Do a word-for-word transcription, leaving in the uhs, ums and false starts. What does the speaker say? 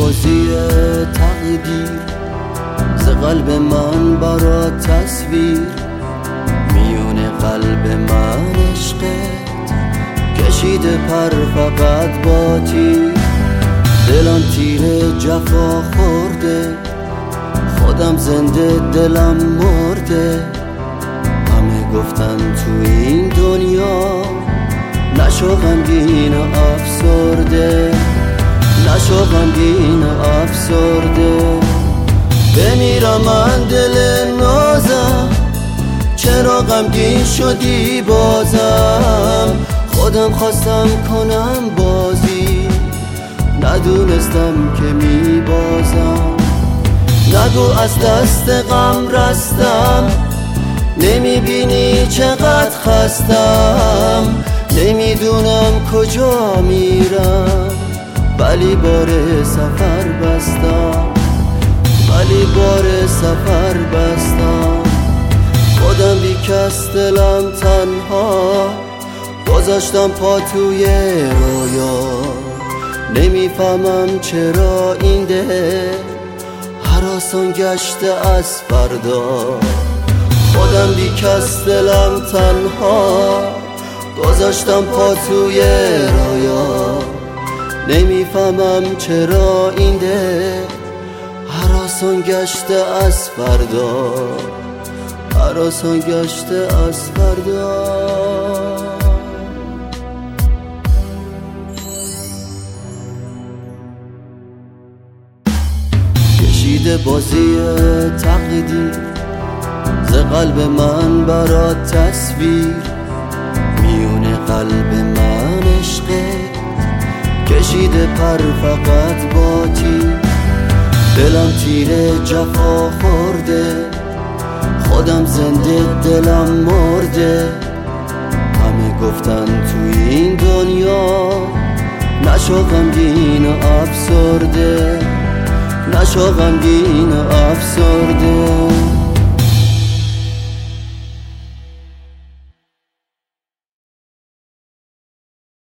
بازی تقدیر، ز قلب من برا تصویر، میون قلب من عشقت کشیده پر فقط با تیر. دلم تیر جفا خورده، خودم زنده دلم مرده. همه گفتن تو این دنیا نشو غمگین و افسرده، نشو غمگین و افسرده. بمیرم من دل نازم، چرا غمگین شدی بازم؟ خودم خواستم کنم بازی، ندونستم که می بازم. نگو از دست غم رستم، نمیبینی چقدر خستم. نمیدونم کجا میرم، ولی بار سفر بستم، ولی بار سفر بستم. خودم بی کس دلم تنها، گذاشتم پا توی رویا. نمیفهمم چرا این دل هراسان گشته از فردا. خودم بی کس دلم تنها، گذاشتم پا توی رویا. نمیفهمم چرا این دل هراسان گشته از فردا، هراسان گشته از فردا. کشیده بازی تقدیر، ز قلب من برات تصویر، میون قلب من عشقت کشیده پر فقط با تیر. دلم تیر جفا خورده، خودم زنده دلم مرده. همه گفتن تو این دنیا نشو غمگین و افسرده، نشو غمگین و افسرده.